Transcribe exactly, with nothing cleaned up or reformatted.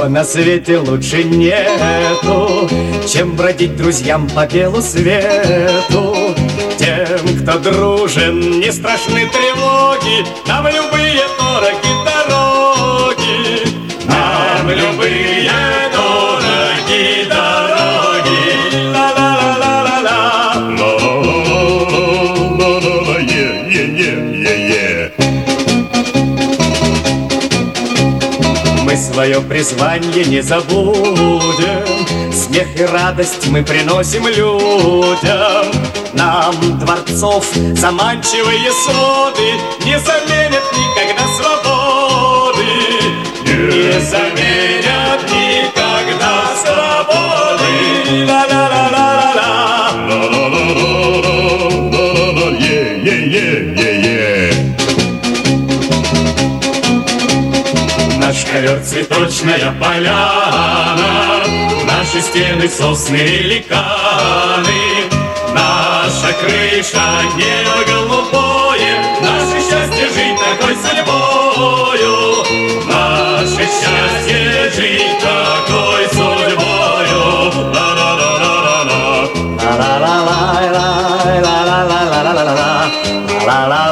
Ничего на свете лучше нету, чем бродить друзьям по белу свету. Тем, кто дружен, не страшны тревоги, нам любые дороги дороги, нам любые дороги дороги. Ла-ла-ла-ла-ла-ла, ла-ла-ла-ла-ла-ла-ла, е-е-е-е-е. Мы свое призвание не забудем, смех и радость мы приносим людям. Нам дворцов заманчивые своды не заменят никогда свободы, не заменят никогда свободы. Ла-ла-ла-ла-ла-ла, ла-ла-ла-ла-ла-ла-ла, е-е-е-е-е. Наш ковер цветочная поляна, наши стены сосны великаны, наша крыша небо голубое, наше счастье жить такой судьбою, наше счастье жить такой судьбою. Ла-ла-ла-ла-ла-ла, ла-ла-ла-ла-ла-ла-ла-ла-ла-ла-ла-ла.